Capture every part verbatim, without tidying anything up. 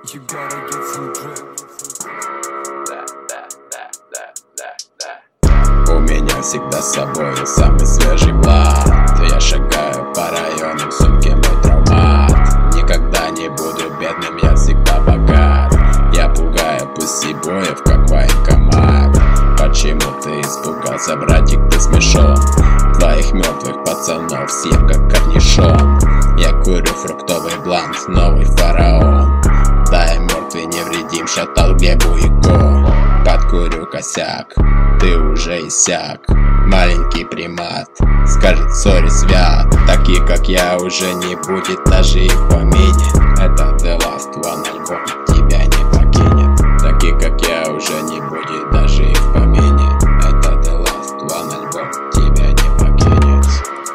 You gotta get some drip. У меня всегда с собой самый свежий блат. Я шагаю по району, в сумке мой травмат. Никогда не буду бедным, я всегда богат. Я пугаю пусибоев, как военкомат. Почему ты испугался, братик, ты смешон? Твоих мертвых пацанов съем как корнишон. Я курю фруктовый блант, новый фараон. Да, я мертвый невредим, шатал Глебу и Ко. Подкурю косяк, ты уже иссяк. Маленький примат скажет сори, свят. Такие как я уже не будет даже и в помине. Это The Last One альбом тебя не покинет. Такие как я уже не будет даже и в помине. Это The Last One альбом тебя не покинет.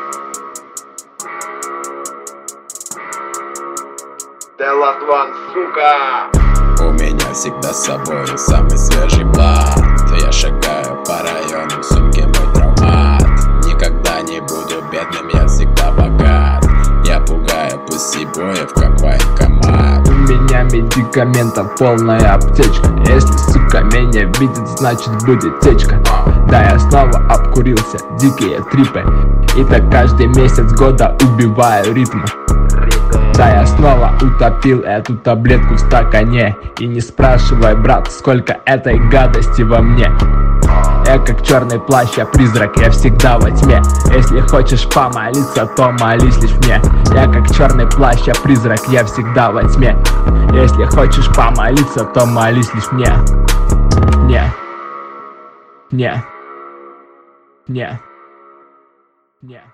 The Last One, сука! У меня всегда с собой самый свежий блат. Я шагаю по району, в сумке мой травмат. Никогда не буду бедным, я всегда богат. Я пугаю пусибоев, как военкомат. У меня медикаментов полная аптечка. Если, сука, меня видит, значит будет течка. Да, я снова обкурился, дикие трипы. И так каждый месяц года убиваю ритм. Да, я снова утопил эту таблетку в стакане. И не спрашивай, брат, сколько этой гадости во мне. Я как черный плащ, я призрак, я всегда во тьме. Если хочешь помолиться, то молись лишь мне. Я как черный плащ, я призрак, я всегда во тьме. Если хочешь помолиться, то молись лишь мне. Не. Не. Не. Не.